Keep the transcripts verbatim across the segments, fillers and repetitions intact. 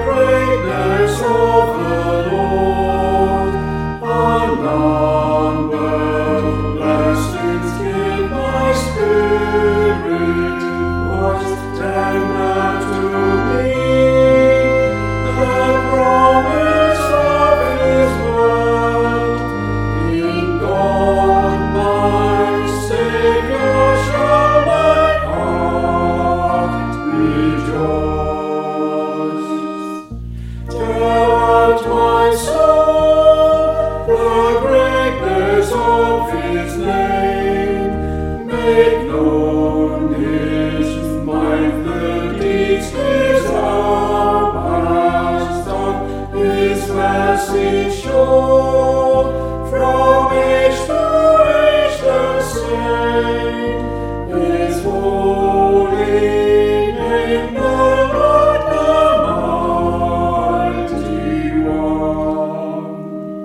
greatness of the Lord, unnumbered blessings give my spirit, what tender to me, the promise of His word. In God my Saviour shall my heart rejoice. Tell out my soul the greatness of His name, make known His might, the deeds His arm has done, His mercy shown from age to age the same. His holy name, the Lord, the mighty one.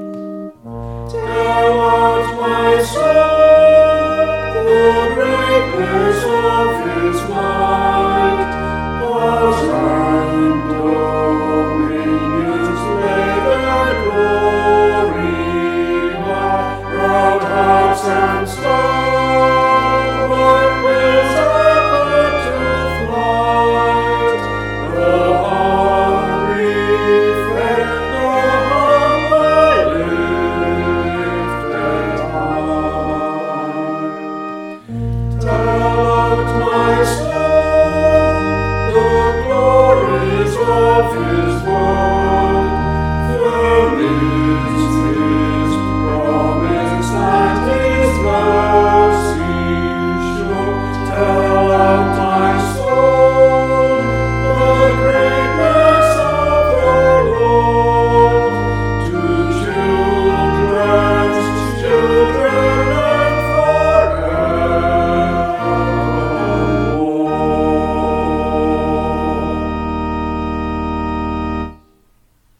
Tell out my soul the greatness of His might, powers and dominions, whether glory, proud hearts and starward wills are put to flight. The hungry fed, the humble lifted high. Tell out my soul the glories of His word, the mystery